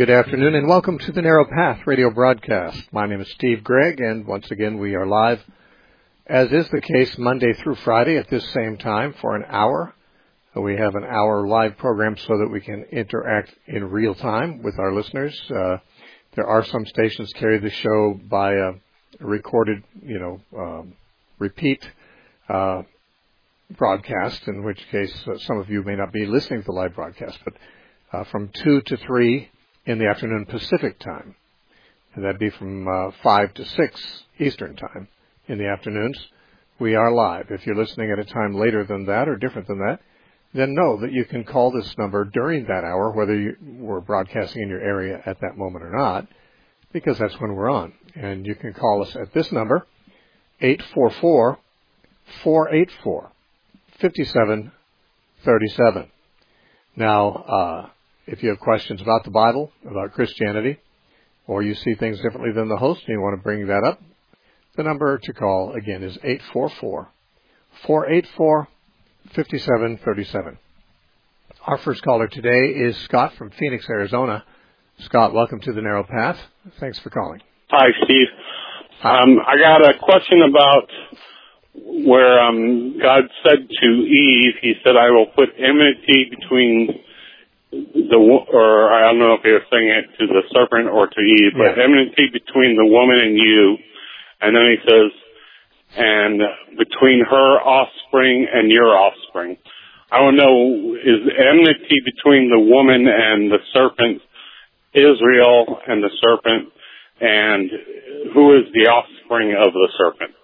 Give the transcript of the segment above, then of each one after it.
Good afternoon and welcome to the Narrow Path radio broadcast. My name is Steve Gregg, and once again we are live, as is the case, Monday through Friday at this same time for an hour. We have an hour live program so that we can interact in real time with our listeners. There are some stations carry the show by a recorded, repeat broadcast, in which case some of you may not be listening to the live broadcast, but from 2 to 3 in the afternoon Pacific time, and that'd be from 5 to 6 Eastern time in the afternoons. We are live. If you're listening at a time later than that or different than that, then know that you can call this number during that hour, whether you were broadcasting in your area at that moment or not, because that's when we're on. And you can call us at this number, 844-484-5737. Now, if you have questions about the Bible, about Christianity, or you see things differently than the host and you want to bring that up, the number to call, again, is 844-484-5737. Our first caller today is Scott from Phoenix, Arizona. Scott, welcome to the Narrow Path. Thanks for calling. Hi, Steve. Hi. I got a question about where God said to Eve, he said, I will put enmity between or I don't know if he was saying it to the serpent or to Eve, but enmity between the woman and you. And then he says, and between her offspring and your offspring. I want to know, is enmity between the woman and the serpent Israel and the serpent, and who is the offspring of the serpent?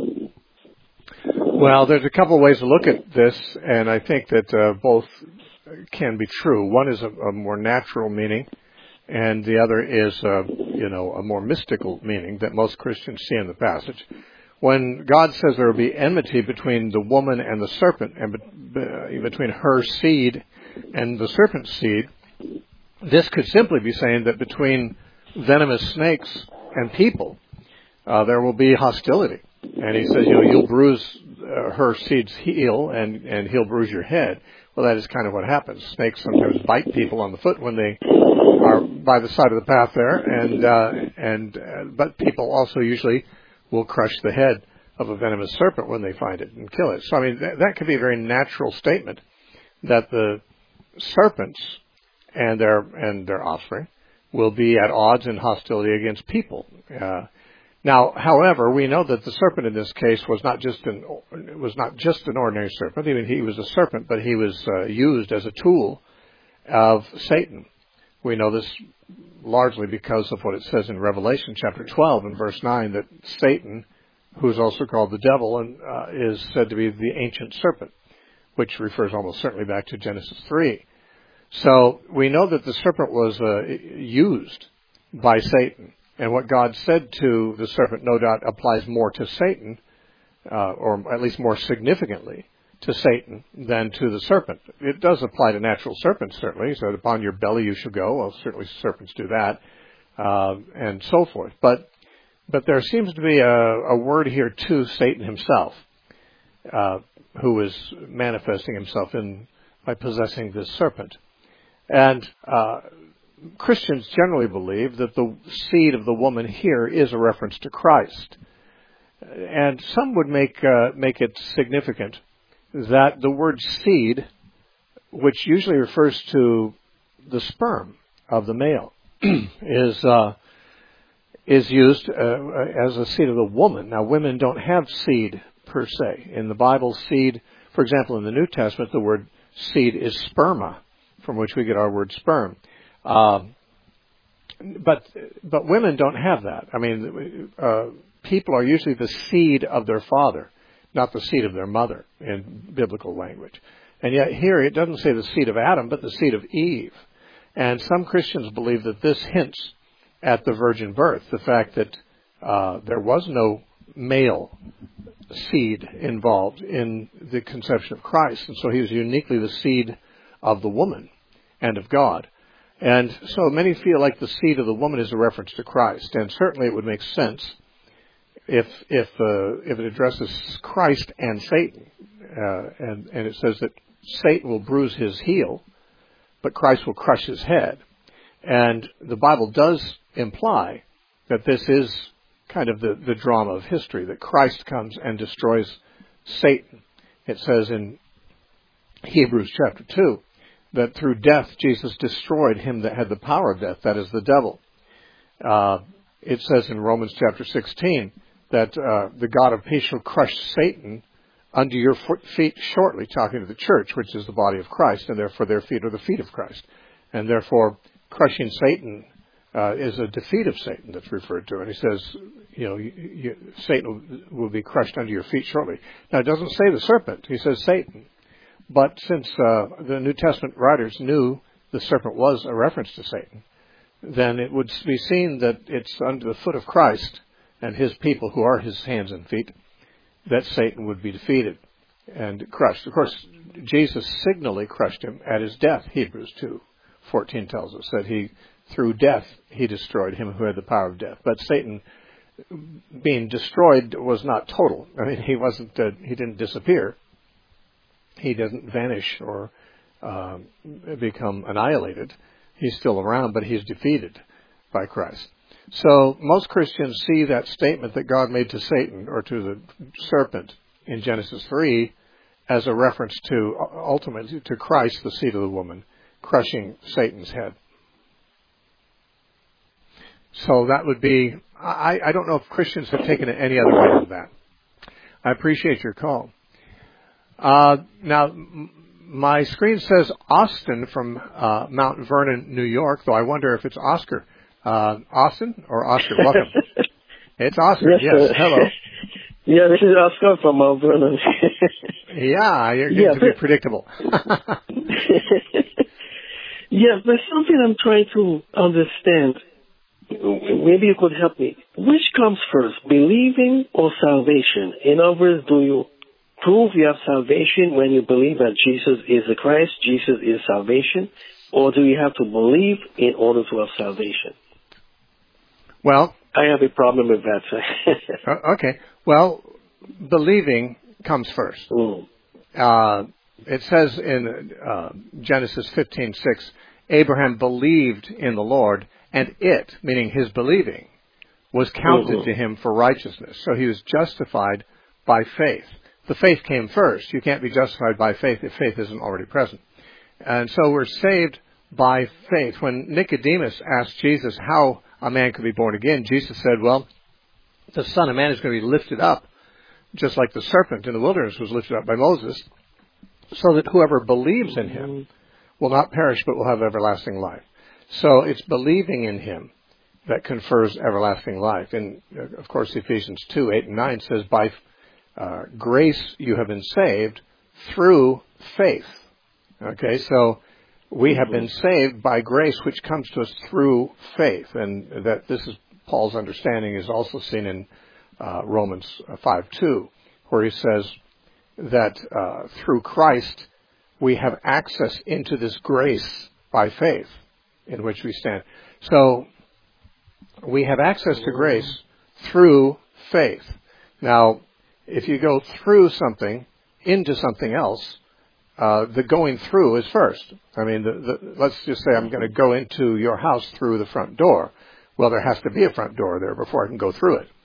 Well, there's a couple of ways to look at this, and I think that both can be true. One is a more natural meaning, and the other is, a more mystical meaning that most Christians see in the passage. When God says there will be enmity between the woman and the serpent, and between her seed and the serpent's seed, this could simply be saying that between venomous snakes and people, there will be hostility. And he says, you'll bruise her seed's heel, and he'll bruise your head. Well, that is kind of what happens. Snakes sometimes bite people on the foot when they are by the side of the path there, but people also usually will crush the head of a venomous serpent when they find it and kill it. So, I mean, that could be a very natural statement that the serpents and their offspring will be at odds and hostility against people. Now, however, we know that the serpent in this case was not just an ordinary serpent. I mean, he was a serpent, but he was used as a tool of Satan. We know this largely because of what it says in Revelation chapter 12 and verse 9, that Satan, who is also called the devil, is said to be the ancient serpent, which refers almost certainly back to Genesis 3. So we know that the serpent was used by Satan. And what God said to the serpent, no doubt, applies more to Satan, or at least more significantly to Satan than to the serpent. It does apply to natural serpents, certainly. He said, upon your belly you shall go. Well, certainly serpents do that, and so forth. But there seems to be a word here to Satan himself, who is manifesting himself by possessing this serpent. And Christians generally believe that the seed of the woman here is a reference to Christ. And some would make it significant that the word seed, which usually refers to the sperm of the male, is used as a seed of the woman. Now, women don't have seed per se. In the Bible, seed, for example, in the New Testament, the word seed is sperma, from which we get our word sperm. But women don't have that. I mean, people are usually the seed of their father, not the seed of their mother in biblical language. And yet here it doesn't say the seed of Adam, but the seed of Eve. And some Christians believe that this hints at the virgin birth, the fact that there was no male seed involved in the conception of Christ. And so he was uniquely the seed of the woman and of God. And so many feel like the seed of the woman is a reference to Christ. And certainly it would make sense if it addresses Christ and Satan. And it says that Satan will bruise his heel, but Christ will crush his head. And the Bible does imply that this is kind of the drama of history, that Christ comes and destroys Satan. It says in Hebrews chapter 2 that through death Jesus destroyed him that had the power of death, that is the devil. It says in Romans chapter 16 that the God of peace shall crush Satan under your feet shortly, talking to the church, which is the body of Christ, and therefore their feet are the feet of Christ. And therefore crushing Satan is a defeat of Satan that's referred to. And he says, Satan will be crushed under your feet shortly. Now, it doesn't say the serpent. He says Satan. But since the New Testament writers knew the serpent was a reference to Satan, then it would be seen that it's under the foot of Christ and his people who are his hands and feet that Satan would be defeated and crushed. Of course, Jesus signally crushed him at his death. Hebrews 2:14 tells us that through death he destroyed him who had the power of death. But Satan being destroyed was not total. I mean, he didn't disappear. He doesn't vanish or become annihilated. He's still around, but he's defeated by Christ. So most Christians see that statement that God made to Satan or to the serpent in Genesis 3 as a reference to, ultimately, to Christ, the seed of the woman, crushing Satan's head. So that would be, I don't know if Christians have taken it any other way than that. I appreciate your call. Now, my screen says Austin from Mount Vernon, New York, though I wonder if it's Oscar. Austin or Oscar? Welcome. It's Oscar. Yes. Hello. Yeah, this is Oscar from Mount Vernon. Yeah, you're getting to be predictable. Yeah, there's something I'm trying to understand. Maybe you could help me. Which comes first, believing or salvation? In other words, do you prove you have salvation when you believe that Jesus is the Christ, Jesus is salvation, or do you have to believe in order to have salvation? Well, I have a problem with that. Okay. Well, believing comes first. It says in Genesis 15:6, Abraham believed in the Lord, and it, meaning his believing, was counted to him for righteousness. So he was justified by faith. The faith came first. You can't be justified by faith if faith isn't already present. And so we're saved by faith. When Nicodemus asked Jesus how a man could be born again, Jesus said, well, the Son of Man is going to be lifted up, just like the serpent in the wilderness was lifted up by Moses, so that whoever believes in him will not perish but will have everlasting life. So it's believing in him that confers everlasting life. And, of course, Ephesians 2:8-9 says, by grace you have been saved through faith. Okay, so we have been saved by grace, which comes to us through faith. And that this is Paul's understanding is also seen in Romans 5:2, where he says that through Christ we have access into this grace by faith in which we stand. So we have access to grace through faith. Now, if you go through something into something else, the going through is first. I mean, let's just say I'm going to go into your house through the front door. Well, there has to be a front door there before I can go through it.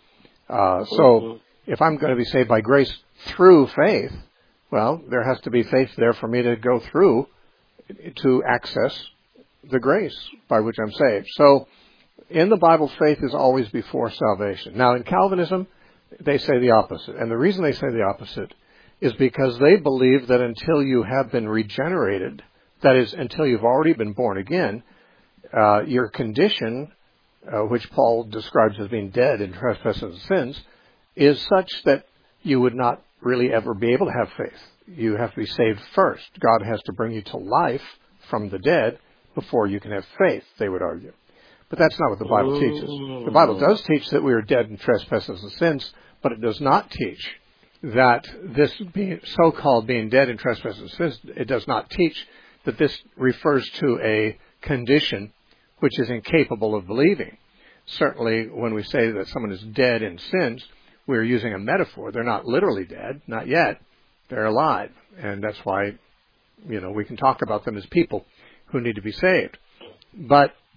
So if I'm going to be saved by grace through faith, well, there has to be faith there for me to go through to access the grace by which I'm saved. So in the Bible, faith is always before salvation. Now, in Calvinism, they say the opposite. And the reason they say the opposite is because they believe that until you have been regenerated, that is, until you've already been born again, your condition, which Paul describes as being dead in trespasses and sins, is such that you would not really ever be able to have faith. You have to be saved first. God has to bring you to life from the dead before you can have faith, they would argue. But that's not what the Bible teaches. The Bible does teach that we are dead in trespasses and sins, but it does not teach that this being so-called being dead in trespasses and sins, it does not teach that this refers to a condition which is incapable of believing. Certainly, when we say that someone is dead in sins, we're using a metaphor. They're not literally dead, not yet. They're alive. And that's why, we can talk about them as people who need to be saved. But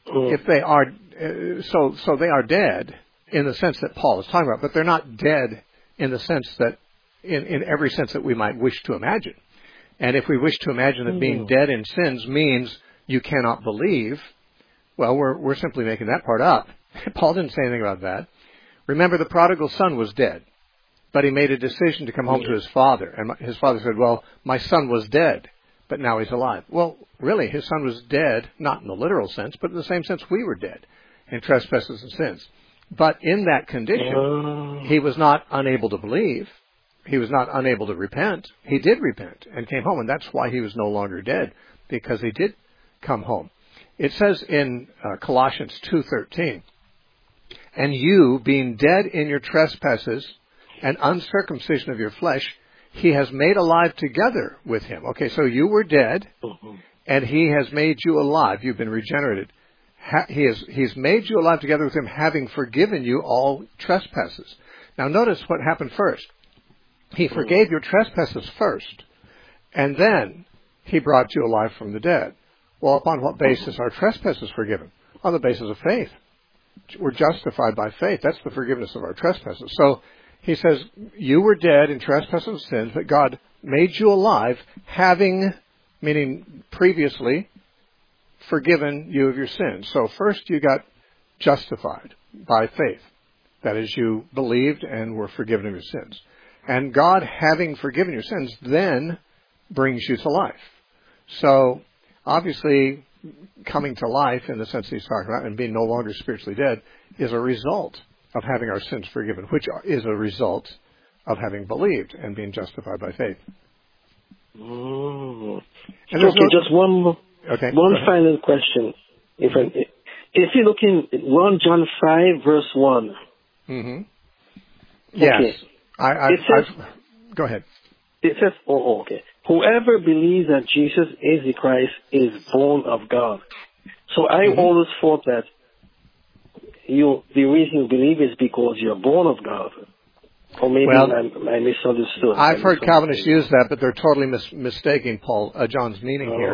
if they are, so they are dead in the sense that Paul is talking about, but they're not dead in the sense that, in every sense that we might wish to imagine. And if we wish to imagine that being dead in sins means you cannot believe, well, we're simply making that part up. Paul didn't say anything about that. Remember, the prodigal son was dead, but he made a decision to come home to his father. And his father said, well, my son was dead, but now he's alive. Well, really, his son was dead, not in the literal sense, but in the same sense we were dead in trespasses and sins. But in that condition, he was not unable to believe. He was not unable to repent. He did repent and came home, and that's why he was no longer dead, because he did come home. It says in Colossians 2:13, and you, being dead in your trespasses and uncircumcision of your flesh, he has made alive together with him. Okay, so you were dead, and he has made you alive. You've been regenerated. He's made you alive together with him, having forgiven you all trespasses. Now notice what happened first. He forgave your trespasses first, and then he brought you alive from the dead. Well, upon what basis are trespasses forgiven? On the basis of faith. We're justified by faith. That's the forgiveness of our trespasses. So he says, you were dead in trespasses and sins, but God made you alive, having, meaning previously, forgiven you of your sins. So first you got justified by faith. That is, you believed and were forgiven of your sins. And God, having forgiven your sins, then brings you to life. So, obviously, coming to life, in the sense he's talking about, and being no longer spiritually dead, is a result of having our sins forgiven, which is a result of having believed and being justified by faith. And just one final question. If you look in 1 John 5, verse 1. Mm-hmm. Yes. Okay. Go ahead. It says, okay. Whoever believes that Jesus is the Christ is born of God. So I always thought that the reason you believe is because you're born of God. Or maybe I misunderstood. I've heard Calvinists use that, but they're totally mistaking John's meaning here.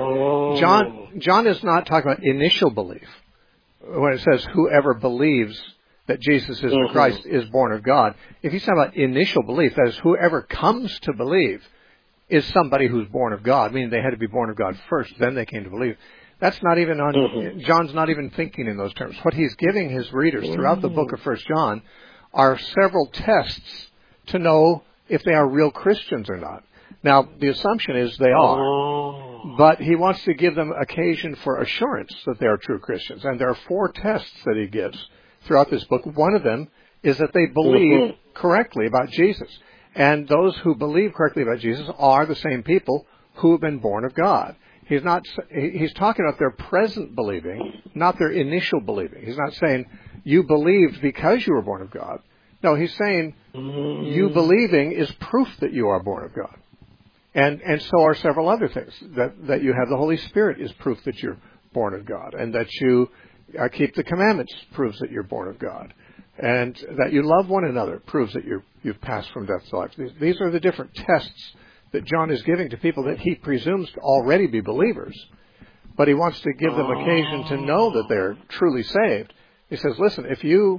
John is not talking about initial belief. When it says whoever believes that Jesus is the Christ is born of God. If he's talking about initial belief, that is, whoever comes to believe is somebody who's born of God, meaning they had to be born of God first, then they came to believe. That's not even John's not even thinking in those terms. What he's giving his readers throughout the book of 1 John are several tests to know if they are real Christians or not. Now, the assumption is they are, but he wants to give them occasion for assurance that they are true Christians. And there are 4 tests that he gives throughout this book. One of them is that they believe correctly about Jesus. And those who believe correctly about Jesus are the same people who have been born of God. He's talking about their present believing, not their initial believing. He's not saying you believed because you were born of God. No, he's saying you believing is proof that you are born of God. And so are several other things. That you have the Holy Spirit is proof that you're born of God. And that you keep the commandments proves that you're born of God. And that you love one another proves that you've passed from death to life. These are the different tests that John is giving to people that he presumes to already be believers. But he wants to give them occasion to know that they're truly saved. He says, listen, if you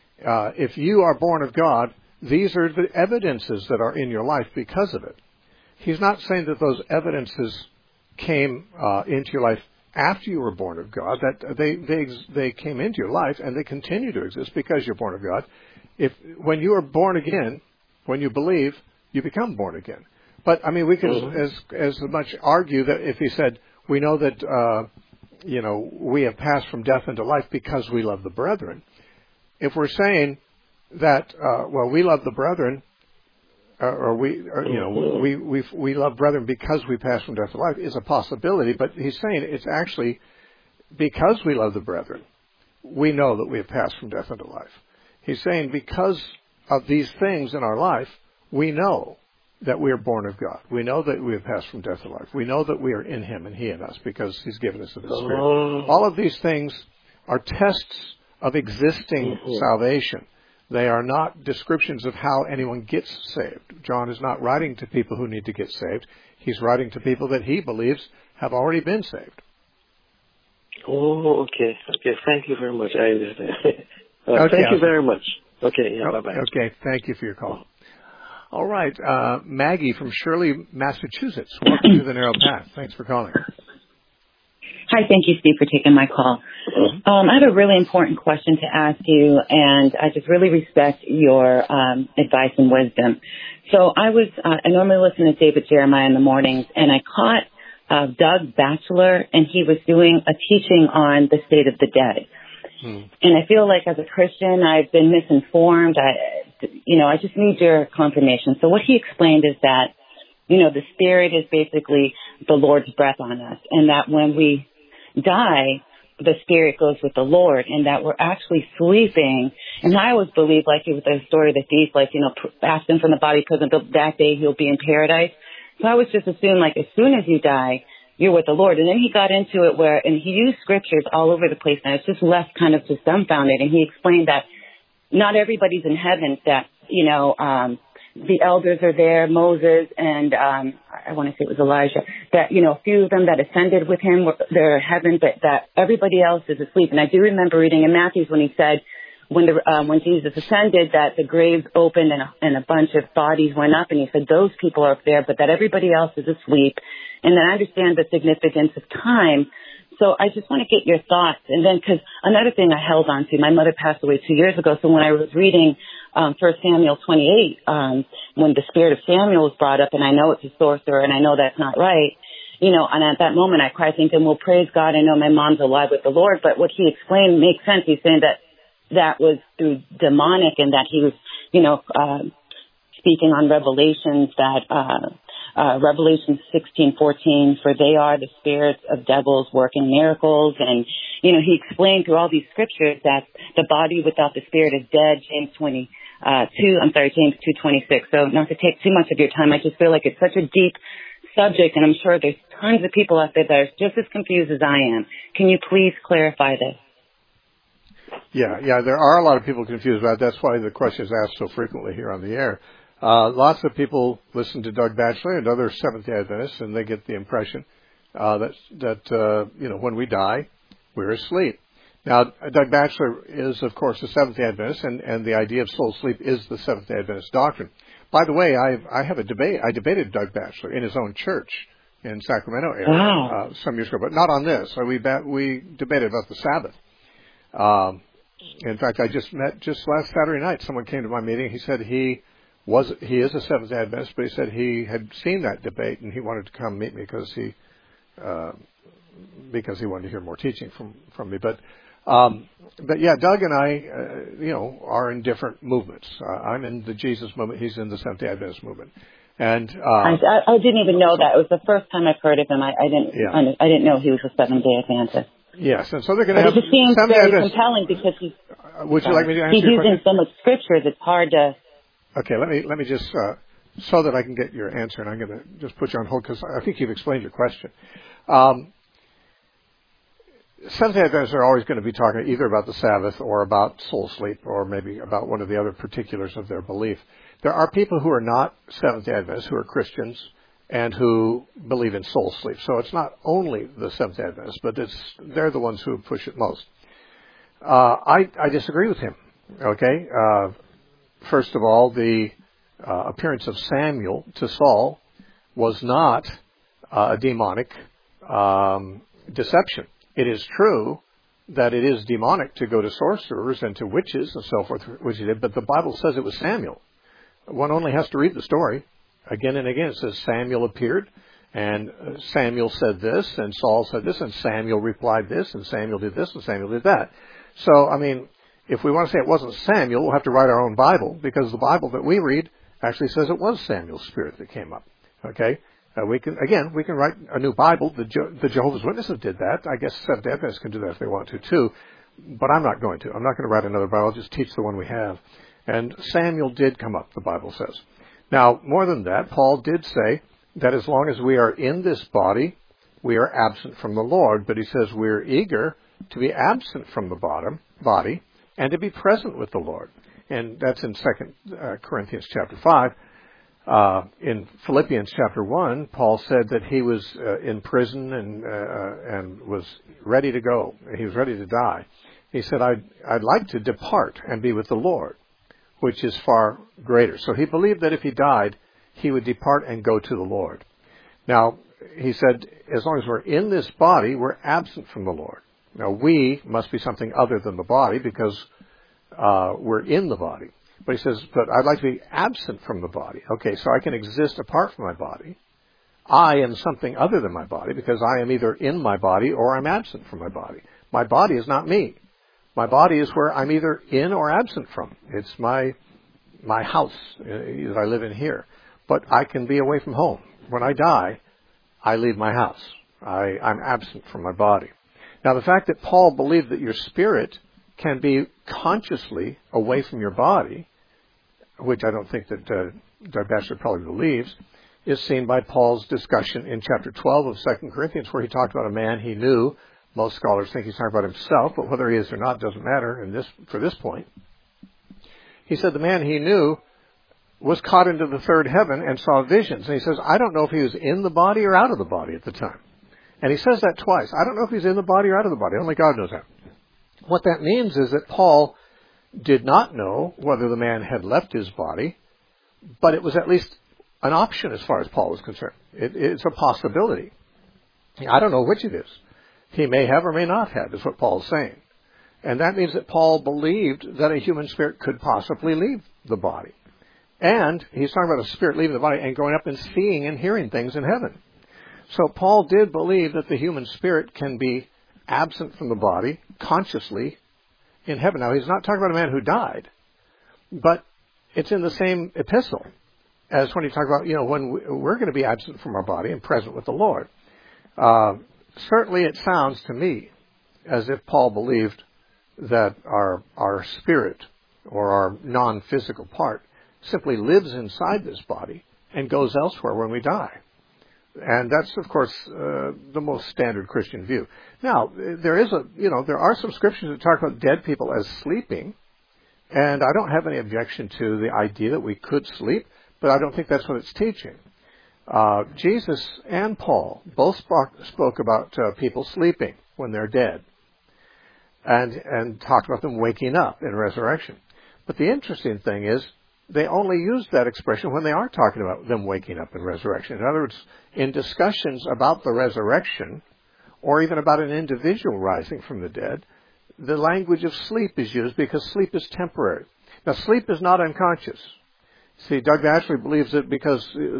are born of God, these are the evidences that are in your life because of it. He's not saying that those evidences came into your life after you were born of God, that they came into your life and they continue to exist because you're born of God. When you are born again, when you believe, you become born again. But I mean, we can as much argue that if he said, we know that we have passed from death into life because we love the brethren. If we're saying that we love the brethren, we love brethren because we pass from death to life is a possibility, but he's saying it's actually because we love the brethren, we know that we have passed from death into life. He's saying because of these things in our life, we know that we are born of God. We know that we have passed from death to life. We know that we are in Him and He in us because He's given us of His Spirit. All of these things are tests of existing salvation. They are not descriptions of how anyone gets saved. John is not writing to people who need to get saved. He's writing to people that he believes have already been saved. Oh, okay. Okay, thank you very much. I understand. Okay, thank you very much. Okay, yeah, bye-bye. Okay, thank you for your call. All right, Maggie from Shirley, Massachusetts. Welcome to the Narrow Path. Thanks for calling. Hi, thank you, Steve, for taking my call. I have a really important question to ask you, and I just really respect your advice and wisdom. So I normally listen to David Jeremiah in the mornings, and I caught Doug Batchelor, and he was doing a teaching on the state of the dead. And I feel like as a Christian, I've been misinformed. I just need your confirmation. So what he explained is that, the spirit is basically the Lord's breath on us, and that when we die, the spirit goes with the Lord, and that we're actually sleeping. And I always believed, like it was the story of the thief, ask him from the body prison, that day he'll be in paradise. So I was just assuming, as soon as you die, you're with the Lord. And then he got into it and he used scriptures all over the place, and I was just left kind of just dumbfounded. And he explained that not everybody's in heaven, that, the elders are there, Moses, and I want to say it was Elijah, that, a few of them that ascended with him, they're in heaven, but that everybody else is asleep. And I do remember reading in Matthew when he said, when Jesus ascended, that the graves opened and a bunch of bodies went up, and he said those people are up there, but that everybody else is asleep. And then I understand the significance of time. So I just want to get your thoughts. And then, because another thing I held on to, my mother passed away 2 years ago, so when I was reading 1 Samuel 28, when the spirit of Samuel was brought up, and I know it's a sorcerer, and I know that's not right, and at that moment I cried thinking, well, praise God, I know my mom's alive with the Lord. But what he explained makes sense. He's saying that was through demonic, and that he was, speaking on Revelations, that Revelation 16:14, for they are the spirits of devils working miracles. And, he explained through all these scriptures that the body without the spirit is dead, James 2:26. So not to take too much of your time, I just feel like it's such a deep subject, and I'm sure there's tons of people out there that are just as confused as I am. Can you please clarify this? Yeah, there are a lot of people confused about it. That's why the question is asked so frequently here on the air. Lots of people listen to Doug Batchelor and other Seventh-day Adventists, and they get the impression that when we die, we're asleep. Now, Doug Batchelor is, of course, a Seventh-day Adventist, and the idea of soul sleep is the Seventh-day Adventist doctrine. By the way, I have a debate. I debated Doug Batchelor in his own church in Sacramento area some years ago, but not on this. So we debated about the Sabbath. In fact, I just last Saturday night, someone came to my meeting. He said he is a Seventh-day Adventist, but he said he had seen that debate and he wanted to come meet me because he wanted to hear more teaching from me. But yeah, Doug and I, are in different movements. I'm in the Jesus movement. He's in the Seventh-day Adventist movement. And I didn't even know that. It was the first time I've heard of him. I didn't know he was a Seventh-day Adventist. Yes, and so they're going to have. It just seems very compelling because he's. Would you like me to answer he's your question? using so much scripture that's hard to. Okay, let me just so that I can get your answer, and I'm going to just put you on hold because I think you've explained your question. Seventh-day Adventists are always going to be talking either about the Sabbath or about soul sleep or maybe about one of the other particulars of their belief. There are people who are not Seventh-day Adventists who are Christians and who believe in soul sleep. So it's not only the Seventh-day Adventists, but they're the ones who push it most. I disagree with him. Okay, first of all, the appearance of Samuel to Saul was not a demonic deception. It is true that it is demonic to go to sorcerers and to witches and so forth, which he did, but the Bible says it was Samuel. One only has to read the story. Again and again it says Samuel appeared, and Samuel said this, and Saul said this, and Samuel replied this, and Samuel did this, and Samuel did that. So, I mean, if we want to say it wasn't Samuel, we'll have to write our own Bible, because the Bible that we read actually says it was Samuel's spirit that came up. Okay? We can write a new Bible. The Jehovah's Witnesses did that. I guess Seventh-day Adventists can do that if they want to, too. But I'm not going to. I'm not going to write another Bible. I'll just teach the one we have. And Samuel did come up, the Bible says. Now, more than that, Paul did say that as long as we are in this body, we are absent from the Lord. But he says we're eager to be absent from the body and to be present with the Lord. And that's in 2 Corinthians chapter 5. In Philippians chapter 1, Paul said that he was in prison and was ready to go. He was ready to die. He said, I'd like to depart and be with the Lord, which is far greater. So he believed that if he died, he would depart and go to the Lord. Now, he said, as long as we're in this body, we're absent from the Lord. Now, we must be something other than the body because we're in the body. But he says, but I'd like to be absent from the body. Okay, so I can exist apart from my body. I am something other than my body because I am either in my body or I'm absent from my body. My body is not me. My body is where I'm either in or absent from. It's my house that I live in here. But I can be away from home. When I die, I leave my house. I'm absent from my body. Now, the fact that Paul believed that your spirit can be consciously away from your body, which I don't think that Doug Batchelor probably believes, is seen by Paul's discussion in chapter 12 of 2 Corinthians, where he talked about a man he knew. Most scholars think he's talking about himself, but whether he is or not doesn't matter for this point. He said the man he knew was caught into the third heaven and saw visions. And he says, I don't know if he was in the body or out of the body at the time. And he says that twice. I don't know if he's in the body or out of the body. Only God knows that. What that means is that Paul did not know whether the man had left his body, but it was at least an option as far as Paul was concerned. It's a possibility. I don't know which it is. He may have or may not have, is what Paul is saying. And that means that Paul believed that a human spirit could possibly leave the body. And he's talking about a spirit leaving the body and going up and seeing and hearing things in heaven. So Paul did believe that the human spirit can be absent from the body consciously in heaven. Now, he's not talking about a man who died, but it's in the same epistle as when he talks about, when we're going to be absent from our body and present with the Lord. Certainly it sounds to me as if Paul believed that our spirit or our non-physical part simply lives inside this body and goes elsewhere when we die. And that's, of course, the most standard Christian view. Now, there are some scriptures that talk about dead people as sleeping, and I don't have any objection to the idea that we could sleep, but I don't think that's what it's teaching. Jesus and Paul both spoke about people sleeping when they're dead, and talked about them waking up in resurrection. But the interesting thing is, they only use that expression when they are talking about them waking up in resurrection. In other words, in discussions about the resurrection, or even about an individual rising from the dead, the language of sleep is used because sleep is temporary. Now, sleep is not unconscious. See, Doug Batchelor believes that because,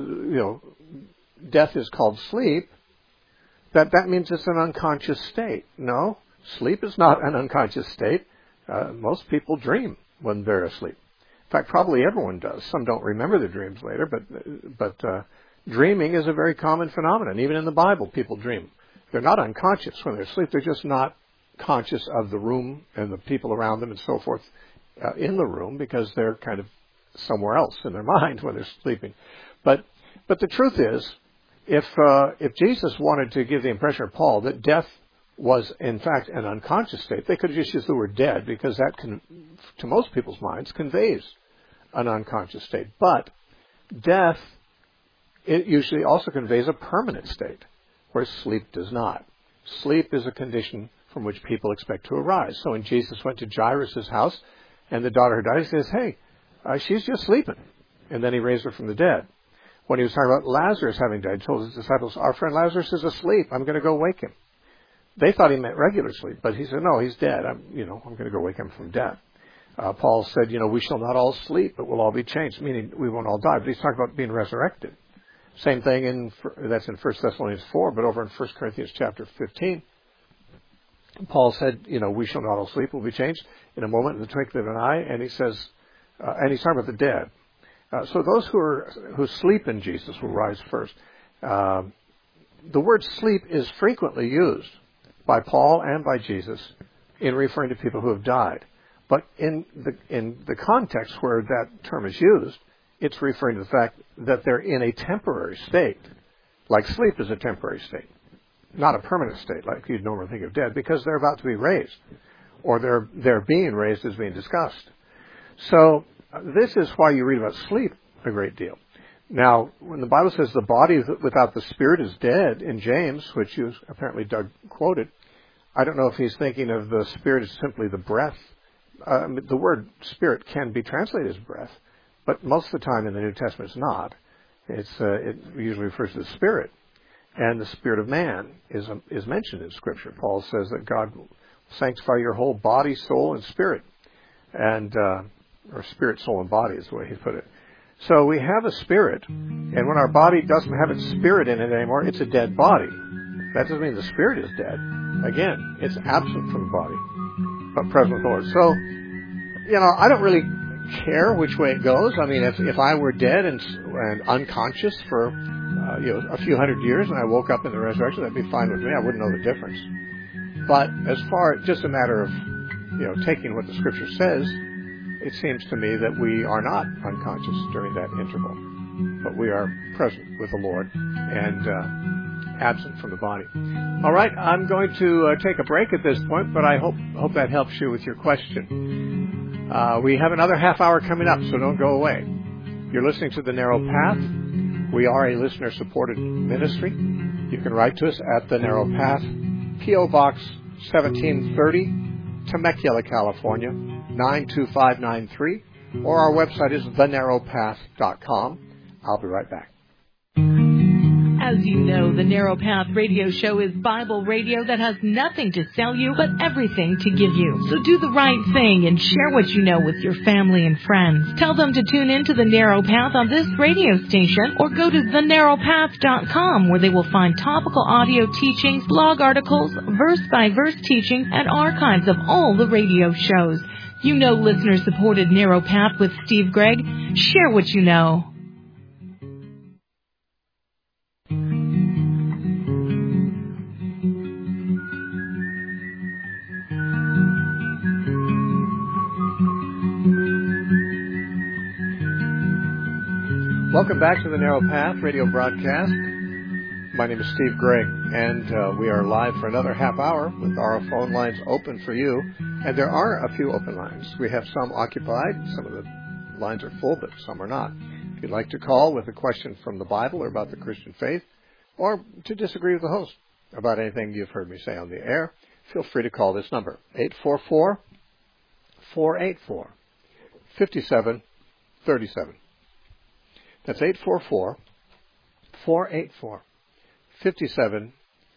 death is called sleep, that means it's an unconscious state. No, sleep is not an unconscious state. Most people dream when they're asleep. In fact, probably everyone does. Some don't remember their dreams later, but dreaming is a very common phenomenon. Even in the Bible, people dream. They're not unconscious when they're asleep. They're just not conscious of the room and the people around them and so forth in the room because they're kind of somewhere else in their mind when they're sleeping. But the truth is, if Jesus wanted to give the impression of Paul that death was in fact an unconscious state, they could have just used the word dead because that to most people's minds conveys an unconscious state. But death, it usually also conveys a permanent state, where sleep does not. Sleep is a condition from which people expect to arise. So when Jesus went to Jairus' house and the daughter who died, he says, hey, she's just sleeping. And then he raised her from the dead. When he was talking about Lazarus having died, he told his disciples, our friend Lazarus is asleep. I'm going to go wake him. They thought he meant regular sleep, but he said, no, he's dead. I'm going to go wake him from death. Paul said, we shall not all sleep, but we'll all be changed, meaning we won't all die. But he's talking about being resurrected. Same thing that's in 1 Thessalonians 4, but over in 1 Corinthians chapter 15, Paul said, we shall not all sleep, we'll be changed in a moment, in the twinkling of an eye. And he says, and he's talking about the dead. So those who sleep in Jesus will rise first. The word sleep is frequently used by Paul and by Jesus in referring to people who have died. But in the context where that term is used, it's referring to the fact that they're in a temporary state, like sleep is a temporary state, not a permanent state like you'd normally think of dead, because they're about to be raised, or they're being raised as being discussed. So this is why you read about sleep a great deal. Now, when the Bible says the body without the spirit is dead in James, which you apparently Doug quoted, I don't know if he's thinking of the spirit as simply the breath. The word spirit can be translated as breath, but most of the time in the New Testament it's not. It usually refers to the spirit. And the spirit of man is mentioned in Scripture. Paul says that God will sanctify your whole body, soul, and spirit. And or spirit, soul, and body is the way he put it. So we have a spirit, and when our body doesn't have its spirit in it anymore, it's a dead body. That doesn't mean the spirit is dead. Again, it's absent from the body, but present with the Lord. So, I don't really care which way it goes. I mean, if I were dead and unconscious for a few hundred years and I woke up in the resurrection, that'd be fine with me. I wouldn't know the difference. But as far as just a matter of taking what the Scripture says, it seems to me that we are not unconscious during that interval, but we are present with the Lord and absent from the body. All right, I'm going to take a break at this point, but I hope that helps you with your question. We have another half hour coming up, so don't go away. You're listening to The Narrow Path. We are a listener-supported ministry. You can write to us at The Narrow Path, P.O. Box 1730, Temecula, California, 92593, or our website is thenarrowpath.com. I'll be right back. As you know, the Narrow Path radio show is Bible radio that has nothing to sell you but everything to give you. So do the right thing and share what you know with your family and friends. Tell them to tune in to the Narrow Path on this radio station, or go to thenarrowpath.com, where they will find topical audio teachings, blog articles, verse-by-verse teaching, and archives of all the radio shows. You know listener-supported Narrow Path with Steve Gregg. Share what you know. Welcome back to the Narrow Path radio broadcast. My name is Steve Gregg, and we are live for another half hour with our phone lines open for you. And there are a few open lines. We have some occupied. Some of the lines are full, but some are not. If you'd like to call with a question from the Bible or about the Christian faith, or to disagree with the host about anything you've heard me say on the air, feel free to call this number, 844-484-5737. That's 844-484-5737.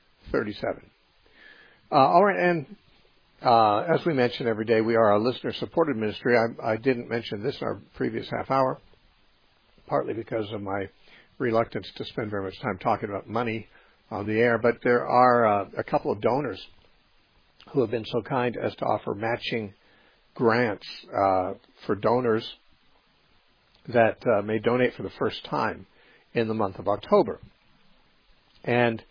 All right, and as we mention every day, we are a listener-supported ministry. I didn't mention this in our previous half hour, partly because of my reluctance to spend very much time talking about money on the air, but there are a couple of donors who have been so kind as to offer matching grants for donors that may donate for the first time in the month of October. And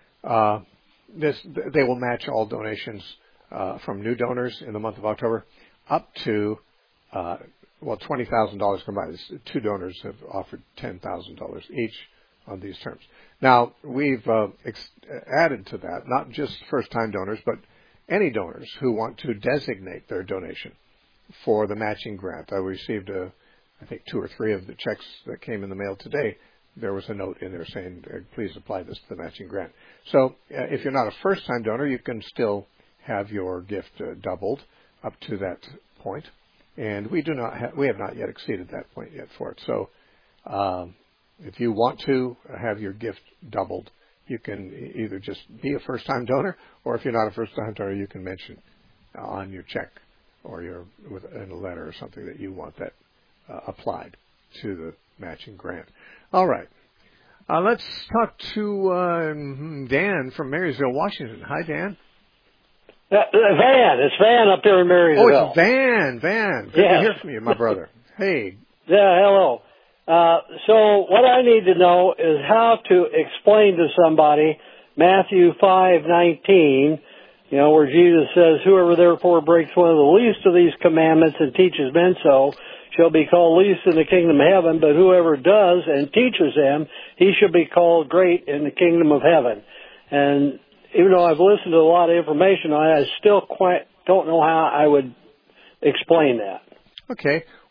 they will match all donations from new donors in the month of October up to, $20,000 combined. Two donors have offered $10,000 each on these terms. Now, we've added to that, not just first-time donors, but any donors who want to designate their donation for the matching grant. I received I think 2 or 3 of the checks that came in the mail today. There was a note in there saying, please apply this to the matching grant. So if you're not a first-time donor, you can still have your gift doubled up to that point. And we have not yet exceeded that point yet for it. So if you want to have your gift doubled, you can either just be a first-time donor, or if you're not a first-time donor, you can mention on your check or in a letter or something that you want that applied to the matching grant. All right. Let's talk to Dan from Marysville, Washington. Hi, Dan. Van. It's Van up there in Marysville. Oh, it's Van. Good to hear from you, my brother. Hey. Yeah, hello. So what I need to know is how to explain to somebody Matthew 5:19, where Jesus says, whoever therefore breaks one of the least of these commandments and teaches men so shall be called least in the kingdom of heaven, but whoever does and teaches them, he shall be called great in the kingdom of heaven. And even though I've listened to a lot of information, I still quite don't know how I would explain that. Okay.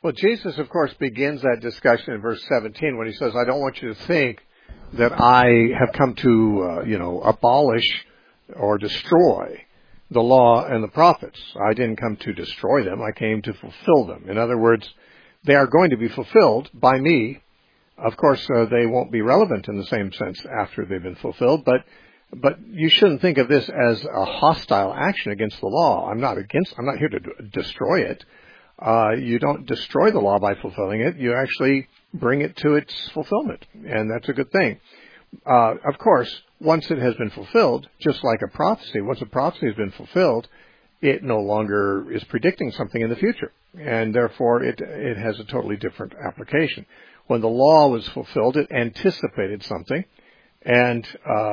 Well, Jesus, of course, begins that discussion in verse 17 when he says, I don't want you to think that I have come to, abolish or destroy the law and the prophets. I didn't come to destroy them. I came to fulfill them. In other words, they are going to be fulfilled by me. Of course, they won't be relevant in the same sense after they've been fulfilled, but you shouldn't think of this as a hostile action against the law. I'm not here to destroy it. You don't destroy the law by fulfilling it. You actually bring it to its fulfillment, and that's a good thing. Of course, once it has been fulfilled, just like a prophecy, once a prophecy has been fulfilled, it no longer is predicting something in the future, and therefore it has a totally different application. When the law was fulfilled, it anticipated something, and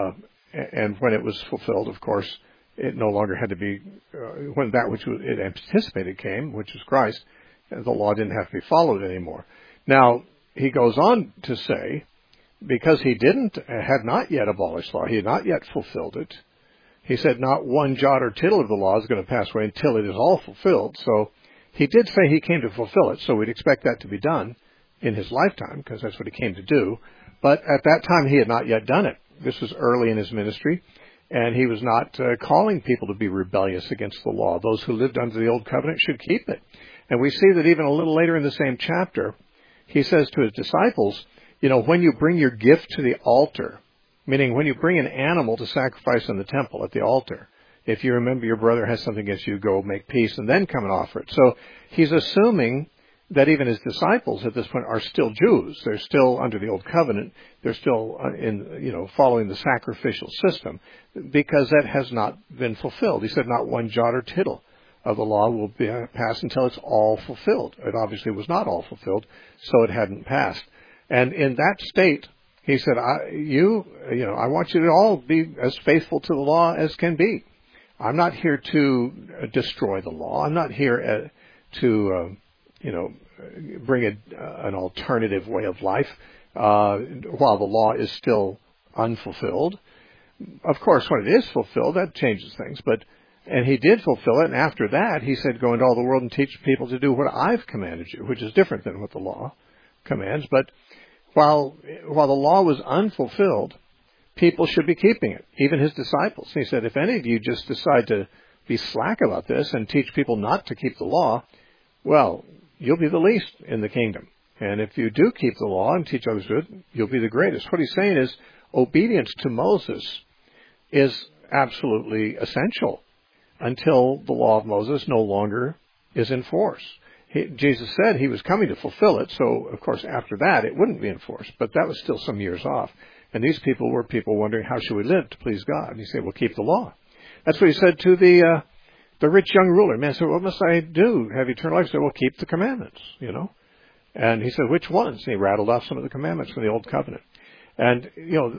when it was fulfilled, of course, it no longer had to be, when that which it anticipated came, which is Christ, the law didn't have to be followed anymore. Now, he goes on to say, because he had not yet abolished law, he had not yet fulfilled it, he said not one jot or tittle of the law is going to pass away until it is all fulfilled. So he did say he came to fulfill it, so we'd expect that to be done in his lifetime, because that's what he came to do. But at that time, he had not yet done it. This was early in his ministry, and he was not calling people to be rebellious against the law. Those who lived under the old covenant should keep it. And we see that even a little later in the same chapter, he says to his disciples, when you bring your gift to the altar, meaning when you bring an animal to sacrifice in the temple at the altar, if you remember your brother has something against you, go make peace and then come and offer it. So he's assuming that even his disciples at this point are still Jews. They're still under the old covenant. They're still following the sacrificial system, because that has not been fulfilled. He said not one jot or tittle of the law will be passed until it's all fulfilled. It obviously was not all fulfilled, so it hadn't passed. And in that state, he said, I want you to all be as faithful to the law as can be. I'm not here to destroy the law. I'm not here to bring an alternative way of life while the law is still unfulfilled. Of course, when it is fulfilled, that changes things. And he did fulfill it, and after that, he said, go into all the world and teach people to do what I've commanded you, which is different than what the law commands. But while the law was unfulfilled, people should be keeping it, even his disciples. He said, if any of you just decide to be slack about this and teach people not to keep the law, well, you'll be the least in the kingdom. And if you do keep the law and teach others to it, you'll be the greatest. What he's saying is obedience to Moses is absolutely essential until the law of Moses no longer is in force. Jesus said he was coming to fulfill it, so of course after that it wouldn't be enforced, but that was still some years off. And these people were people wondering, how should we live to please God? And he said, well, keep the law. That's what he said to the rich young ruler. Man said, what must I do? Have eternal life? He said, well, keep the commandments, And he said, which ones? And he rattled off some of the commandments from the old covenant. And,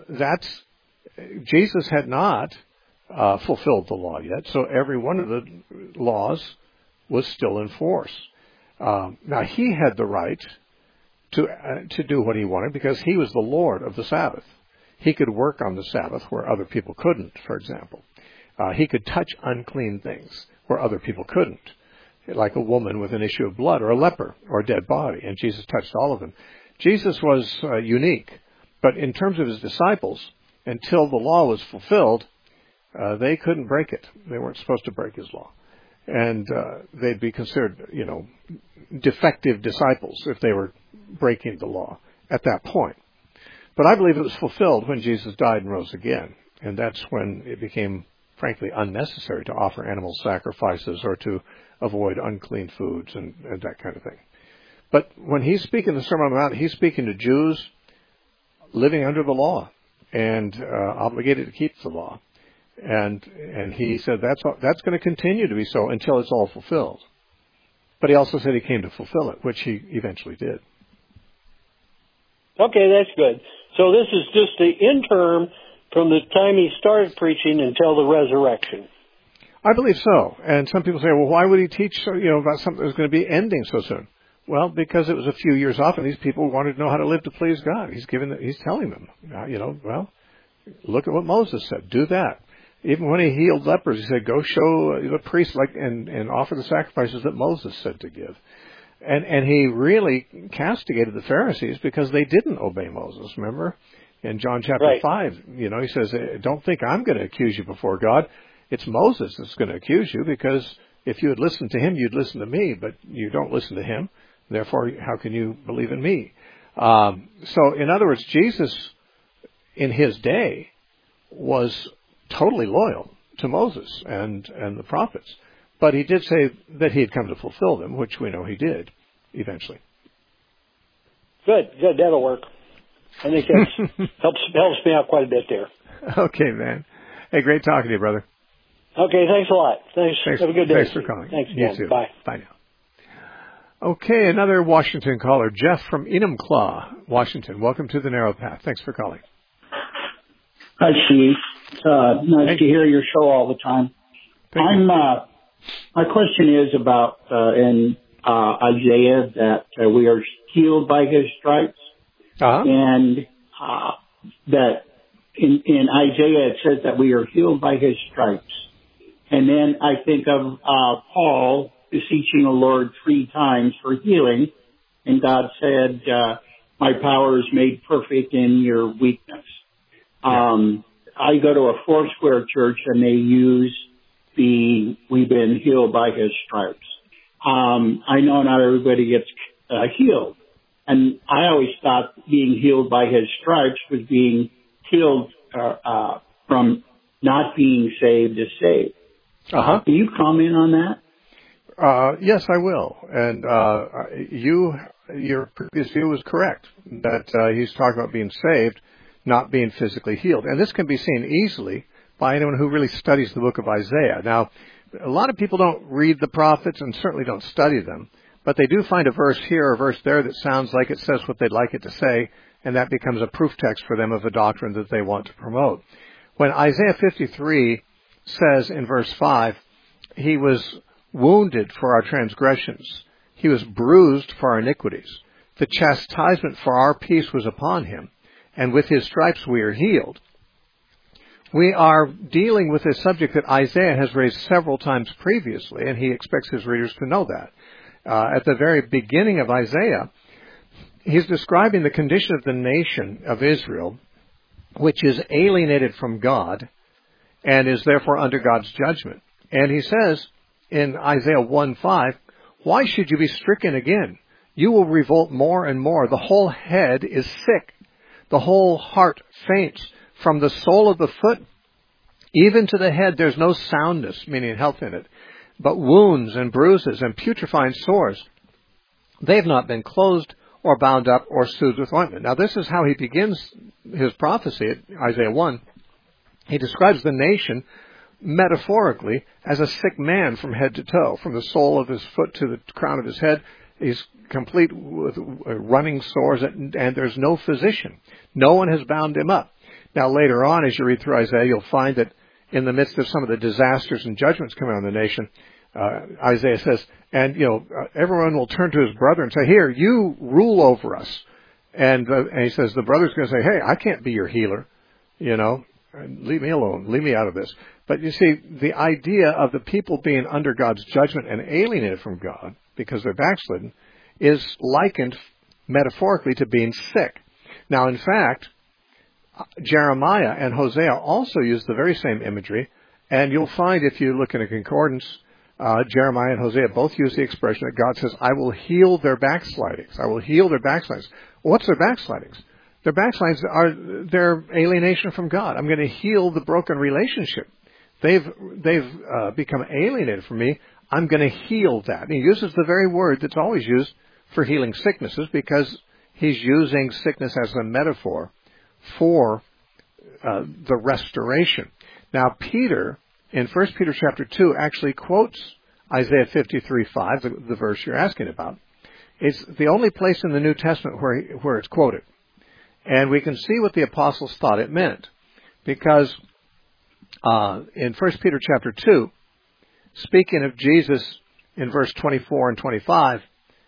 Jesus had not fulfilled the law yet, so every one of the laws was still in force. Now, he had the right to do what he wanted because he was the Lord of the Sabbath. He could work on the Sabbath where other people couldn't, for example. He could touch unclean things where other people couldn't, like a woman with an issue of blood or a leper or a dead body, and Jesus touched all of them. Jesus was unique, but in terms of his disciples, until the law was fulfilled, they couldn't break it. They weren't supposed to break his law. And they'd be considered, defective disciples if they were breaking the law at that point. But I believe it was fulfilled when Jesus died and rose again. And that's when it became, frankly, unnecessary to offer animal sacrifices or to avoid unclean foods and that kind of thing. But when he's speaking the Sermon on the Mount, he's speaking to Jews living under the law and obligated to keep the law. And he said that's going to continue to be so until it's all fulfilled. But he also said he came to fulfill it, which he eventually did. Okay, that's good. So this is just the interim from the time he started preaching until the resurrection. I believe so. And some people say, well, why would he teach about something that was going to be ending so soon? Well, because it was a few years off, and these people wanted to know how to live to please God. He's telling them, look at what Moses said. Do that. Even when he healed lepers, he said, go show the priests and offer the sacrifices that Moses said to give. And he really castigated the Pharisees because they didn't obey Moses, remember? In John chapter 5, he says, don't think I'm going to accuse you before God. It's Moses that's going to accuse you, because if you had listened to him, you'd listen to me, but you don't listen to him. Therefore, how can you believe in me? So, in other words, Jesus, in his day, was totally loyal to Moses and the prophets. But he did say that he had come to fulfill them, which we know he did eventually. Good. That'll work. I think that helps me out quite a bit there. Okay, man. Hey, great talking to you, brother. Okay, thanks a lot. Thanks. Have a good day. Thanks for calling. Thanks again. You too. Bye. Bye now. Okay, another Washington caller, Jeff from Enumclaw, Washington. Welcome to the Narrow Path. Thanks for calling. Hi, Steve. Nice to hear your show all the time. My question is about in Isaiah that we are healed by his stripes. And that in Isaiah it says that we are healed by his stripes. And then I think of Paul beseeching the Lord 3 times for healing. And God said, my power is made perfect in your weakness. I go to a Foursquare church and they use we've been healed by his stripes. I know not everybody gets healed. And I always thought being healed by his stripes was being healed from not being saved to saved. Can you comment on that? Yes, I will. And your previous view was correct, that he's talking about being saved, not being physically healed. And this can be seen easily by anyone who really studies the book of Isaiah. Now, a lot of people don't read the prophets and certainly don't study them, but they do find a verse here or a verse there that sounds like it says what they'd like it to say, and that becomes a proof text for them of a doctrine that they want to promote. When Isaiah 53 says in verse 5, he was wounded for our transgressions, he was bruised for our iniquities. The chastisement for our peace was upon him, and with his stripes we are healed. We are dealing with a subject that Isaiah has raised several times previously, and he expects his readers to know that. At the very beginning of Isaiah, he's describing the condition of the nation of Israel, which is alienated from God and is therefore under God's judgment. And he says in Isaiah 1:5, why should you be stricken again? You will revolt more and more. The whole head is sick. The whole heart faints. From the sole of the foot, even to the head, there's no soundness, meaning health in it, but wounds and bruises and putrefying sores. They have not been closed or bound up or soothed with ointment. Now, this is how he begins his prophecy at Isaiah 1. He describes the nation metaphorically as a sick man from head to toe, from the sole of his foot to the crown of his head. He's complete with running sores, and there's no physician. No one has bound him up. Now, later on, as you read through Isaiah, you'll find that in the midst of some of the disasters and judgments coming on the nation, Isaiah says, and, everyone will turn to his brother and say, here, you rule over us. And he says, the brother's going to say, hey, I can't be your healer, leave me alone, leave me out of this. But you see, the idea of the people being under God's judgment and alienated from God because they're backslidden is likened metaphorically to being sick. Now, in fact, Jeremiah and Hosea also use the very same imagery, and you'll find if you look in a concordance, Jeremiah and Hosea both use the expression that God says, I will heal their backslidings. I will heal their backslidings. What's their backslidings? Their backslidings are their alienation from God. I'm going to heal the broken relationship. They've become alienated from me. I'm going to heal that. And he uses the very word that's always used for healing sicknesses, because he's using sickness as a metaphor for the restoration. Now, Peter, in 1 Peter chapter 2, actually quotes Isaiah 53:5, the verse you're asking about. It's the only place in the New Testament where it's quoted. And we can see what the apostles thought it meant. Because in 1 Peter chapter 2, speaking of Jesus in verse 24 and 25,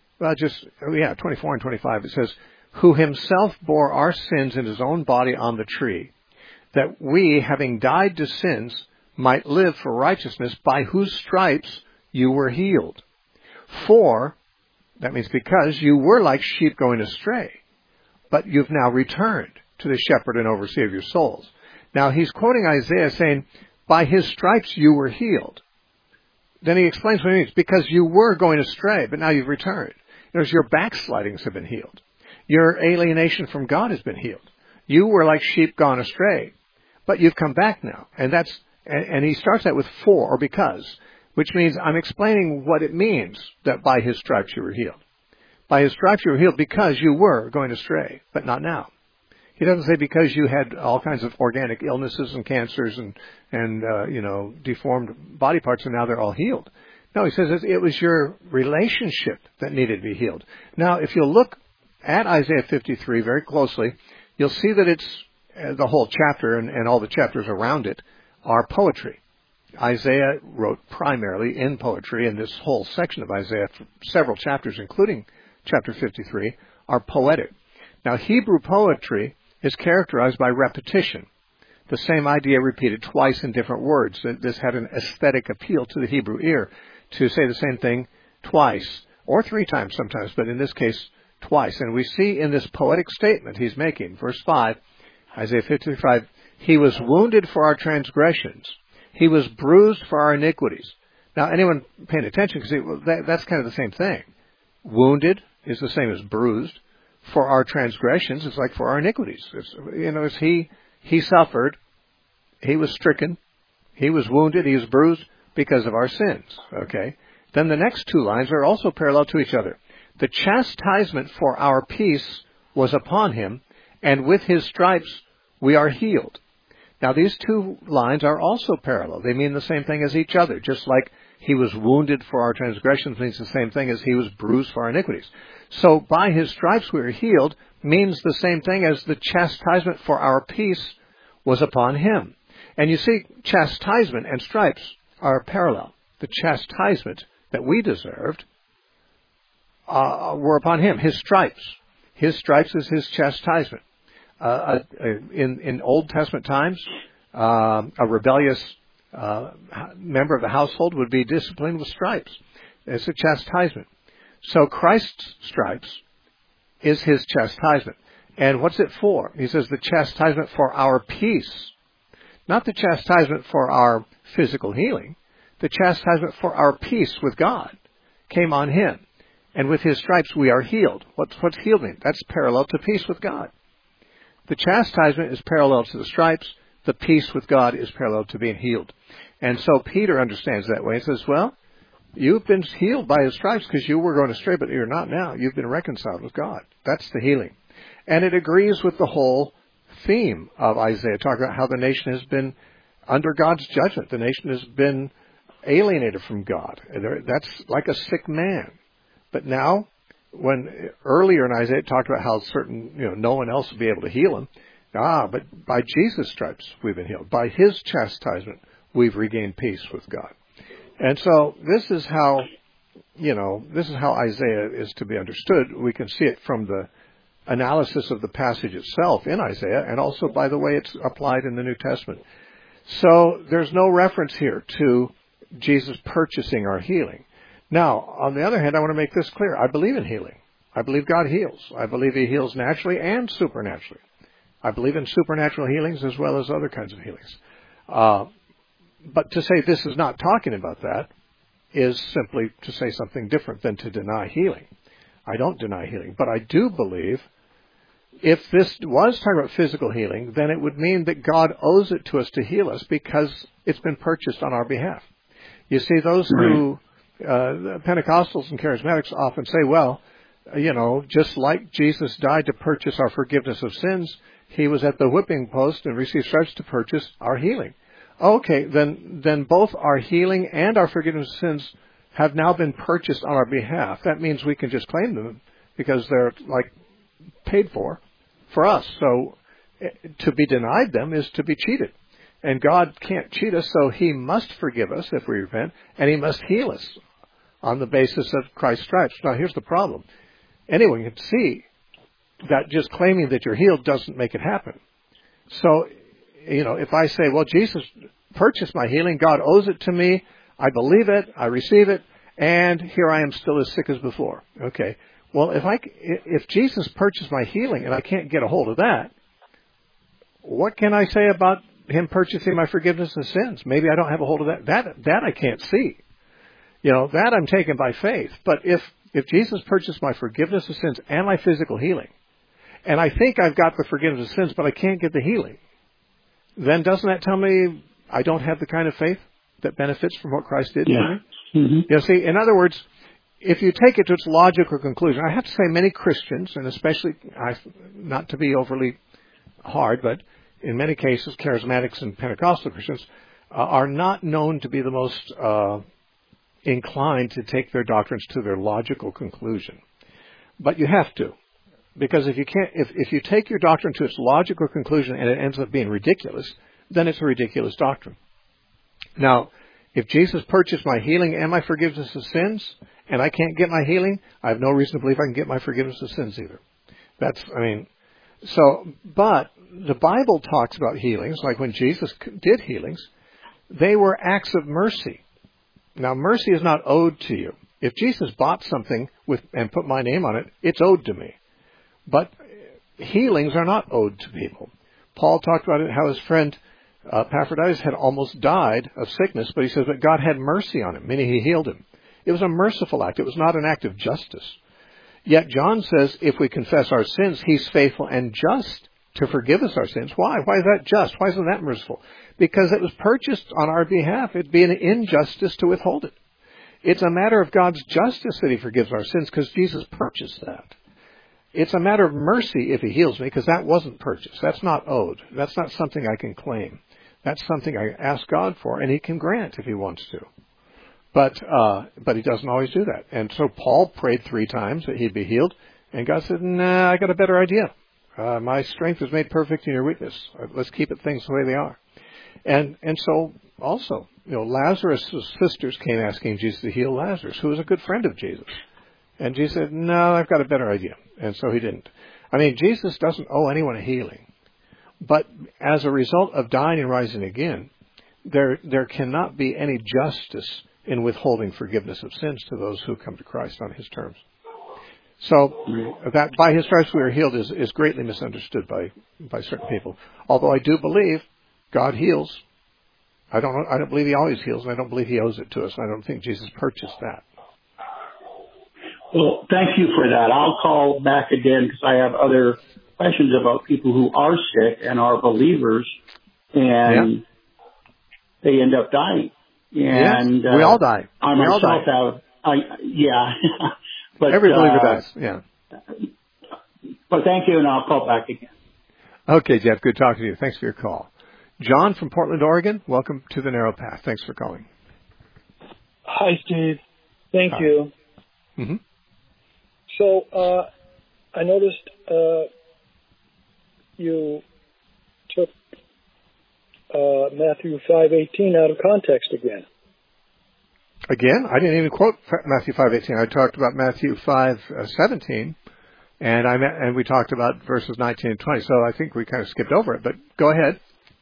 24 and 25, it says, who himself bore our sins in his own body on the tree, that we, having died to sins, might live for righteousness, by whose stripes you were healed. For That means because you were like sheep going astray, but you've now returned to the shepherd and overseer of your souls. Now he's quoting Isaiah saying, by his stripes you were healed. Then he explains what it means. Because you were going astray, but now you've returned. In other words, your backslidings have been healed. Your alienation from God has been healed. You were like sheep gone astray, but you've come back now. And he starts that with for, or because, which means I'm explaining what it means that by his stripes you were healed. By his stripes you were healed because you were going astray, but not now. He doesn't say because you had all kinds of organic illnesses and cancers and deformed body parts and now they're all healed. No, he says it was your relationship that needed to be healed. Now, if you'll look at Isaiah 53 very closely, you'll see that it's the whole chapter and all the chapters around it are poetry. Isaiah wrote primarily in poetry, and this whole section of Isaiah, several chapters, including chapter 53, are poetic. Now, Hebrew poetry is characterized by repetition. The same idea repeated twice in different words. This had an aesthetic appeal to the Hebrew ear to say the same thing twice, or three times sometimes, but in this case, twice. And we see in this poetic statement he's making, verse 5, Isaiah 55, he was wounded for our transgressions. He was bruised for our iniquities. Now, anyone paying attention can see that's kind of the same thing. Wounded is the same as bruised. For our transgressions, it's like for our iniquities. He suffered, he was stricken, he was wounded, he was bruised because of our sins. Okay. Then the next two lines are also parallel to each other. The chastisement for our peace was upon him, and with his stripes we are healed. Now these two lines are also parallel. They mean the same thing as each other, just like he was wounded for our transgressions means the same thing as he was bruised for our iniquities. So by his stripes we are healed means the same thing as the chastisement for our peace was upon him. And you see, chastisement and stripes are parallel. The chastisement that we deserved were upon him, his stripes. His stripes is his chastisement. In Old Testament times, a rebellious member of the household would be disciplined with stripes. It's a chastisement. So Christ's stripes is his chastisement. And what's it for? He says the chastisement for our peace. Not the chastisement for our physical healing. The chastisement for our peace with God came on him. And with his stripes we are healed. What's healed mean? That's parallel to peace with God. The chastisement is parallel to the stripes. The peace with God is parallel to being healed. And so Peter understands that way. He says, well, you've been healed by his stripes because you were going astray, but you're not now. You've been reconciled with God. That's the healing. And it agrees with the whole theme of Isaiah, talking about how the nation has been under God's judgment. The nation has been alienated from God. That's like a sick man. But now, when earlier in Isaiah it talked about how no one else would be able to heal him. But by Jesus' stripes we've been healed. By his chastisement we've regained peace with God. And so this is how Isaiah is to be understood. We can see it from the analysis of the passage itself in Isaiah, and also by the way it's applied in the New Testament. So there's no reference here to Jesus purchasing our healing. Now, on the other hand, I want to make this clear. I believe in healing. I believe God heals. I believe he heals naturally and supernaturally. I believe in supernatural healings as well as other kinds of healings. But to say this is not talking about that is simply to say something different than to deny healing. I don't deny healing, but I do believe if this was talking about physical healing, then it would mean that God owes it to us to heal us because it's been purchased on our behalf. You see, those who, Pentecostals and Charismatics often say, well, just like Jesus died to purchase our forgiveness of sins, he was at the whipping post and received stripes to purchase our healing. Okay, then both our healing and our forgiveness of sins have now been purchased on our behalf. That means we can just claim them because they're paid for us. So to be denied them is to be cheated. And God can't cheat us, so he must forgive us if we repent, and he must heal us on the basis of Christ's stripes. Now here's the problem. Anyone can see that just claiming that you're healed doesn't make it happen. So, if I say, well, Jesus purchased my healing, God owes it to me, I believe it, I receive it, and here I am still as sick as before. Okay. Well, if Jesus purchased my healing and I can't get a hold of that, what can I say about him purchasing my forgiveness of sins? Maybe I don't have a hold of that. That I can't see. That I'm taking by faith. But if Jesus purchased my forgiveness of sins and my physical healing, and I think I've got the forgiveness of sins, but I can't get the healing, then doesn't that tell me I don't have the kind of faith that benefits from what Christ did for me? Mm-hmm. See, in other words, if you take it to its logical conclusion, I have to say many Christians, and especially, not to be overly hard, but in many cases, charismatics and Pentecostal Christians are not known to be the most inclined to take their doctrines to their logical conclusion. But you have to. Because if you take your doctrine to its logical conclusion and it ends up being ridiculous, then it's a ridiculous doctrine. Now, if Jesus purchased my healing and my forgiveness of sins, and I can't get my healing, I have no reason to believe I can get my forgiveness of sins either. But the Bible talks about healings, like when Jesus did healings, they were acts of mercy. Now, mercy is not owed to you. If Jesus bought something and put my name on it, it's owed to me. But healings are not owed to people. Paul talked about it, how his friend Epaphroditus had almost died of sickness, but he says that God had mercy on him, meaning he healed him. It was a merciful act. It was not an act of justice. Yet John says if we confess our sins, he's faithful and just to forgive us our sins. Why? Why is that just? Why isn't that merciful? Because it was purchased on our behalf. It'd be an injustice to withhold it. It's a matter of God's justice that he forgives our sins because Jesus purchased that. It's a matter of mercy if he heals me because that wasn't purchased. That's not owed. That's not something I can claim. That's something I ask God for, and he can grant if he wants to. But he doesn't always do that. And so Paul prayed 3 times that he'd be healed, and God said, nah, I got a better idea. My strength is made perfect in your weakness. Let's keep things the way they are. And so also, Lazarus' sisters came asking Jesus to heal Lazarus, who was a good friend of Jesus. And Jesus said, no, I've got a better idea. And so he didn't. I mean, Jesus doesn't owe anyone a healing. But as a result of dying and rising again, there cannot be any justice in withholding forgiveness of sins to those who come to Christ on his terms. So that by his stripes we are healed is greatly misunderstood by certain people. Although I do believe God heals. I don't believe he always heals, and I don't believe he owes it to us. I don't think Jesus purchased that. Well, thank you for that. I'll call back again because I have other questions about people who are sick and are believers, and they end up dying. And we all die. I myself have. But every believer does. Yeah. But thank you, and I'll call back again. Okay, Jeff. Good talking to you. Thanks for your call. John from Portland, Oregon. Welcome to the Narrow Path. Thanks for calling. Hi, Steve. Thank you. Mm-hmm. So I noticed you took Matthew 5:18 out of context again. Again? I didn't even quote Matthew 5:18. I talked about Matthew 5:17, and we talked about verses 19 and 20. So I think we kind of skipped over it. But go ahead.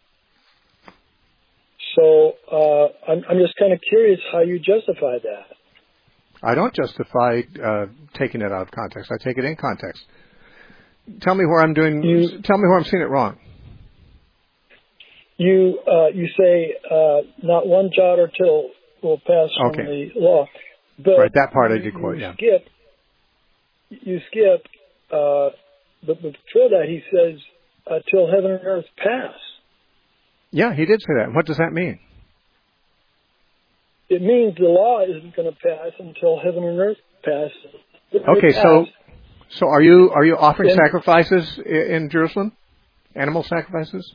So I'm just kind of curious how you justify that. I don't justify taking it out of context. I take it in context. Tell me where I'm doing. Tell me where I'm seeing it wrong. You say not one jot or tittle will pass from the law. But right, that part I did quote. Yeah. You skip. But before that, he says, "Till heaven and earth pass." Yeah, he did say that. What does that mean? It means the law isn't going to pass until heaven and earth pass. Okay, so are you offering sacrifices in Jerusalem? Animal sacrifices?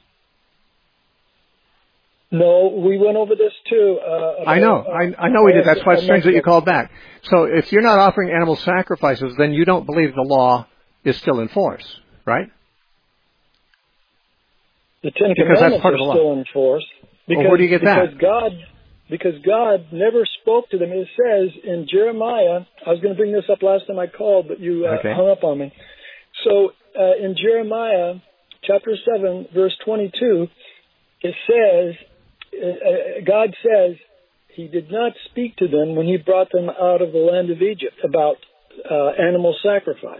No, we went over this too. I know we did. That's why it's strange that you called back. So if you're not offering animal sacrifices, then you don't believe the law is still in force, right? The Ten Commandments are still in force. Well, where do you get that? Because God never spoke to them. It says in Jeremiah, I was going to bring this up last time I called, but you hung up on me. So in Jeremiah chapter 7, verse 22, it says, God says, He did not speak to them when he brought them out of the land of Egypt about animal sacrifice.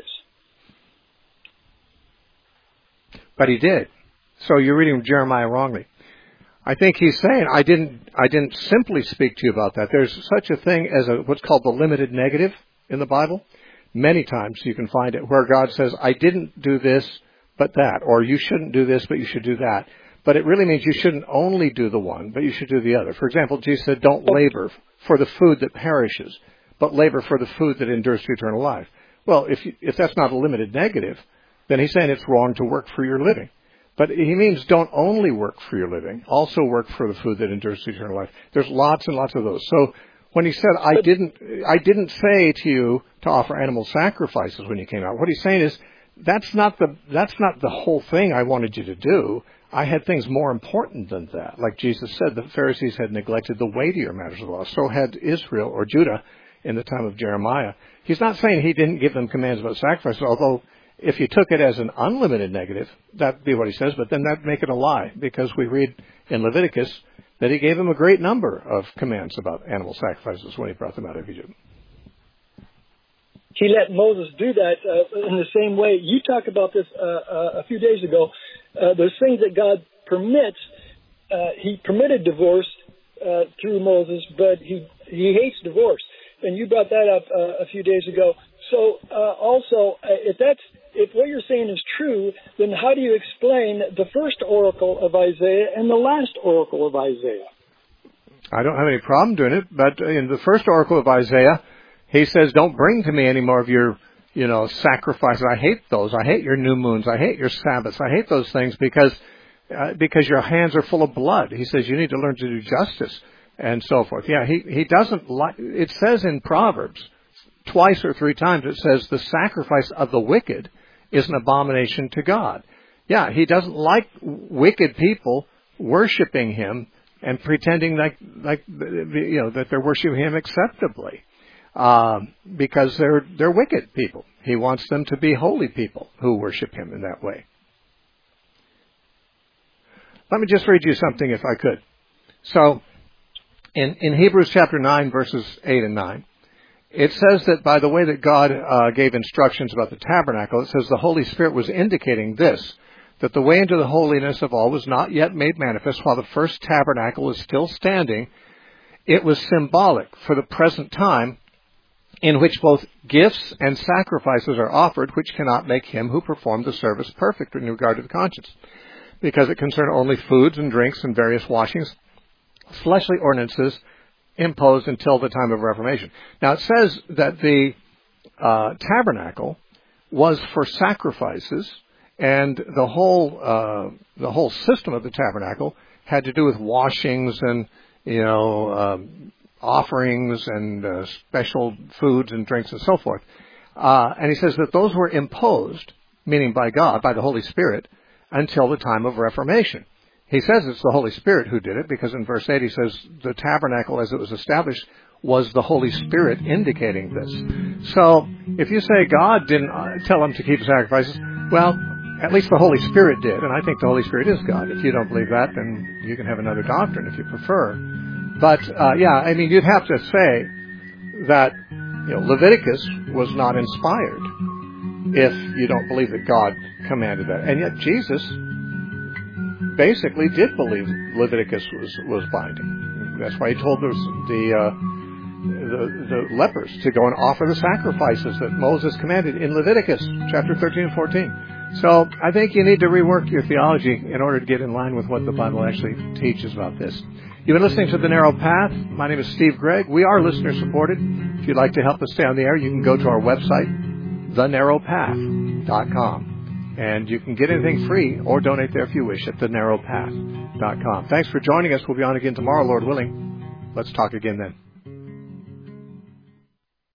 But he did. So you're reading Jeremiah wrongly. I think he's saying, I didn't simply speak to you about that. There's such a thing as what's called the limited negative in the Bible. Many times you can find it where God says, I didn't do this, but that. Or you shouldn't do this, but you should do that. But it really means you shouldn't only do the one, but you should do the other. For example, Jesus said, don't labor for the food that perishes, but labor for the food that endures to eternal life. Well, if that's not a limited negative, then he's saying it's wrong to work for your living. But he means don't only work for your living, also work for the food that endures to eternal life. There's lots and lots of those. So when he said, I didn't say to you to offer animal sacrifices when you came out, what he's saying is, that's not the whole thing I wanted you to do. I had things more important than that. Like Jesus said, the Pharisees had neglected the weightier matters of the law. So had Israel or Judah in the time of Jeremiah. He's not saying he didn't give them commands about sacrifices, although if you took it as an unlimited negative, that'd be what he says, but then that'd make it a lie, because we read in Leviticus that he gave them a great number of commands about animal sacrifices when he brought them out of Egypt. He let Moses do that in the same way. You talked about this a few days ago. There's things that God permits. He permitted divorce through Moses, but he hates divorce. And you brought that up a few days ago. So also, if what you're saying is true, then how do you explain the first oracle of Isaiah and the last oracle of Isaiah? I don't have any problem doing it, but in the first oracle of Isaiah, he says, don't bring to me any more of your, sacrifices. I hate those. I hate your new moons. I hate your Sabbaths. I hate those things because your hands are full of blood. He says you need to learn to do justice and so forth. Yeah, he doesn't like, it says in Proverbs, twice or three times it says the sacrifice of the wicked is an abomination to God. Yeah, he doesn't like wicked people worshiping him and pretending that they're worshiping him acceptably, because they're wicked people. He wants them to be holy people who worship him in that way. Let me just read you something if I could. So, in Hebrews chapter 9, verses 8 and 9, it says that by the way that God gave instructions about the tabernacle, it says the Holy Spirit was indicating this, that the way into the holiness of all was not yet made manifest while the first tabernacle is still standing. It was symbolic for the present time in which both gifts and sacrifices are offered, which cannot make him who performed the service perfect in regard to the conscience, because it concerned only foods and drinks and various washings, fleshly ordinances imposed until the time of Reformation. Now it says that the tabernacle was for sacrifices, and the whole system of the tabernacle had to do with washings and offerings and special foods and drinks and so forth. And he says that those were imposed, meaning by God, by the Holy Spirit, until the time of Reformation. He says it's the Holy Spirit who did it, because in verse 8 he says the tabernacle as it was established was the Holy Spirit indicating this. So if you say God didn't tell him to keep sacrifices, well, at least the Holy Spirit did, and I think the Holy Spirit is God. If you don't believe that, then you can have another doctrine if you prefer. But you'd have to say that Leviticus was not inspired if you don't believe that God commanded that. And yet Jesus basically did believe Leviticus was binding. That's why he told the lepers to go and offer the sacrifices that Moses commanded in Leviticus chapter 13 and 14. So I think you need to rework your theology in order to get in line with what the Bible actually teaches about this. You've been listening to The Narrow Path. My name is Steve Gregg. We are listener supported. If you'd like to help us stay on the air, you can go to our website, thenarrowpath.com. And you can get anything free or donate there if you wish at thenarrowpath.com. Thanks for joining us. We'll be on again tomorrow, Lord willing. Let's talk again then.